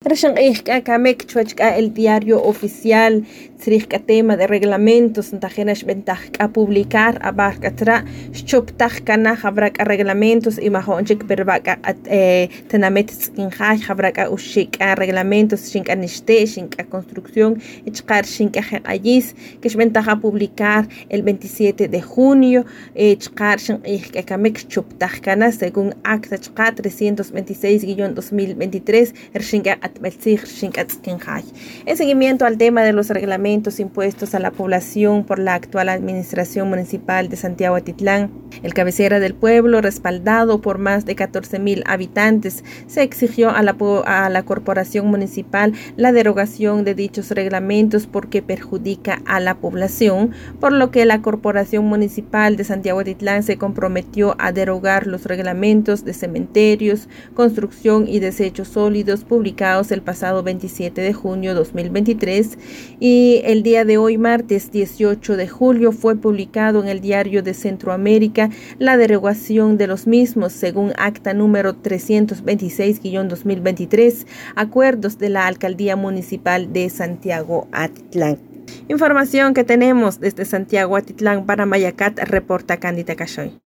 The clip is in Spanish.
Rashan Kamek Chuachka el diario oficial, Srika tema de reglamentos, Tajenash Ventaj a publicar, Abarcatra, Choptaj Kana, Habrak reglamentos, y Mahonchik Berbaka Tenamet Skinhaj, Habraka Ushik reglamentos, Shinkaniste, Shinka construcción, Echkar Shinka Ayis, que es ventaja publicar el 27 de junio, Echkar Shinka Kamek Choptaj Kana, según Acta Chka 326-2023, en seguimiento al tema de los reglamentos impuestos a la población por la actual administración municipal de Santiago Atitlán, el cabecera del pueblo, respaldado por más de 14,000 habitantes, se exigió a la corporación municipal la derogación de dichos reglamentos porque perjudica a la población, por lo que la corporación municipal de Santiago Atitlán se comprometió a derogar los reglamentos de cementerios, construcción y desechos sólidos publicados el pasado 27 de junio 2023, y el día de hoy, martes 18 de julio, fue publicado en el Diario de Centroamérica la derogación de los mismos según acta número 326-2023, acuerdos de la Alcaldía Municipal de Santiago Atitlán. Información que tenemos desde Santiago Atitlán para Mayacat, reporta Cándida Cachoy.